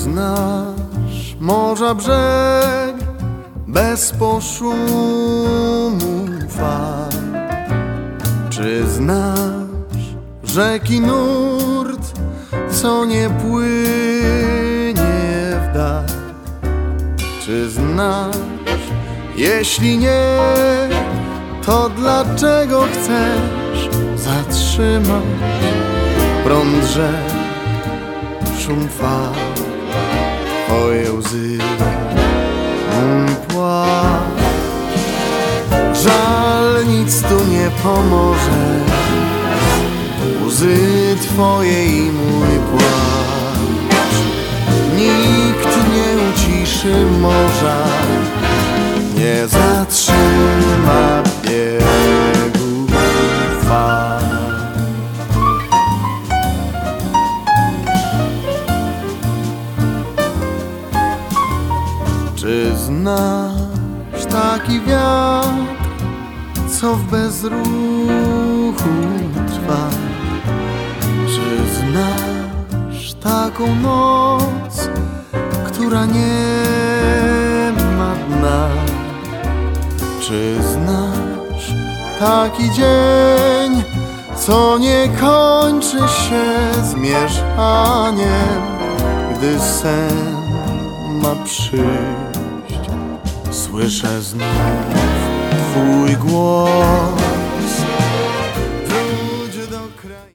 znasz morza brzeg bez poszumu fal? Czy znasz rzeki nurt, co nie płynie w dal? Czy znasz? Jeśli nie, to dlaczego chcesz zatrzymać prąd rzek, szum fal, twoje łzy, mój płacz? Żal nic tu nie pomoże, łzy twoje i mój płacz. Nikt nie uciszy morza, nie zatrzyma biegu fal. Czy znasz taki wiatr, co w bezruchu trwa? Czy znasz taką noc, która nie ma dna? Czy znasz taki dzień, co nie kończy się zmierzchaniem, gdy sen ma przyjść? Słyszę znów twój głos,